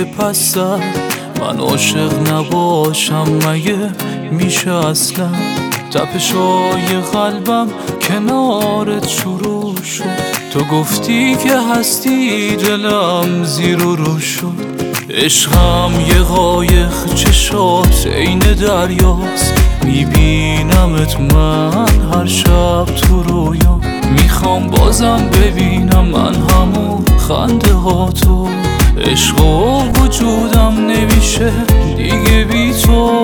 پس من عاشق نباشم مگه میشه اصلا؟ تپشای قلبم کنارت شروع شد، تو گفتی که هستی دلم زیر و رو شد. عشقم یه قایق چشات عین دریاست، میبینمت من هر شب تو رویا. میخوام بازم ببینم من همون خنده ها تو. عشق و وجودم نمیشه دیگه بی تو.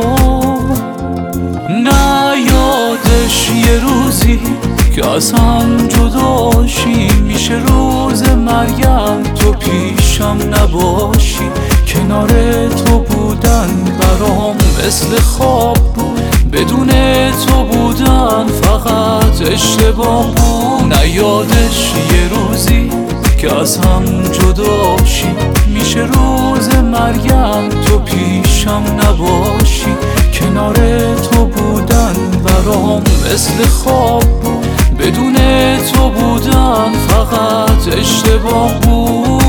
نه یادش یه روزی که از هم جداشی، میشه روز مرگم تو پیشم نباشی. کنار تو بودن برام مثل خواب بود، بدون تو بودن فقط اشتباه بود. نه یادش یه روزی که از هم جداشی، میشه روز مرگم تو پیشم نباشی. کنار تو بودن برام مثل خواب بود، بدون تو بودن فقط اشتباه بود.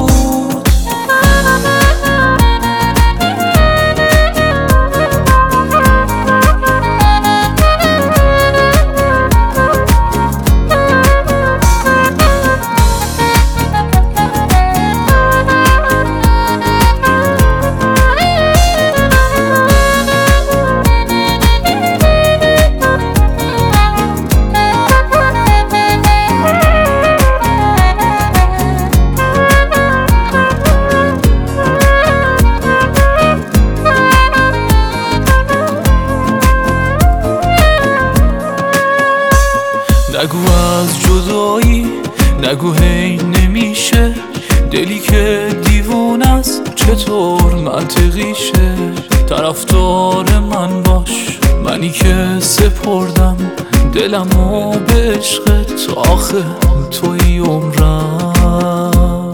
نگو از جدایی، نگو هی نمیشه، دلی که دیوونه است چطور منطقیشه؟ طرفدار من باش، منی که سپردم دلمو به عشقت، آخه توی عمرم.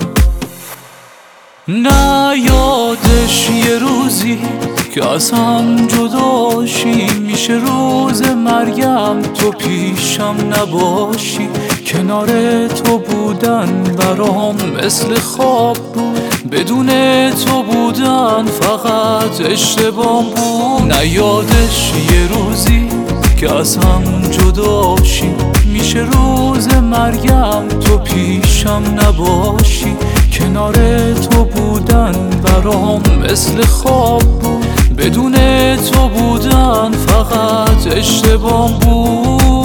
نه یادش یه روزی که از هم جداشی، میشه روز مرگم تو پیشم نباشی. کنار تو بودن برام مثل خواب بود، بدون تو بودن فقط اشتباه بود. نه یادش یه روزی که از هم جداشی، میشه روز مرگم تو پیشم نباشی. کنار تو بودن برام مثل خواب بود، بدون تو بودن فقط اشتباه بود.